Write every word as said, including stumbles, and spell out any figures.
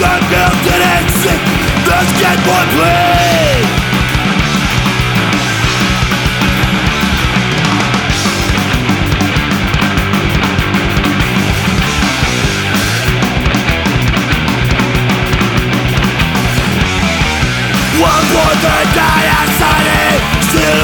Gun built and exit. Let's get one, please.